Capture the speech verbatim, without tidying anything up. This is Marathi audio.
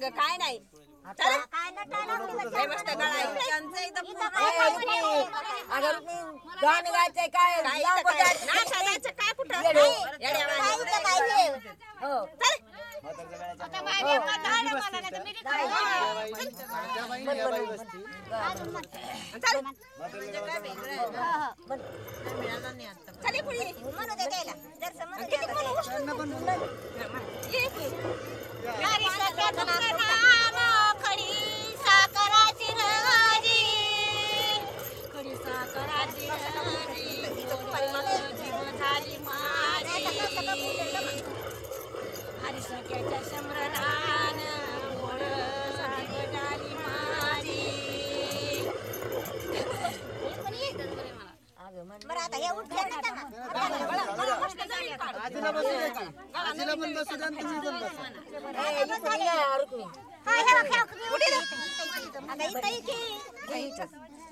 ग काय नाही चला काय नटायला लय मस्त गळा आहे त्यांचं एकदम अगर गाणं गायचंय काय काय लांब इथं काय? जायचं. नाच घालायचं काय कुठं येडे. येड्यावानी. हो आता बाई म्हातारं मला नाही तर मी काय चल पुढे म्हणू दे द्यायला जर समज ये की. यारी सगळं नाम खडी साखराची राजी खडी साखराची राजी जीव झाली माझी हरी सख्याच्या शंभरान गोड साडी झाली माझी बरं आता हे उठले ना आजीला बसू द्या की. आजीला पण बसू द्या आणि तुम्ही पण बसा. ए, इकडे या, रुक्मिणी. आता इथं इथे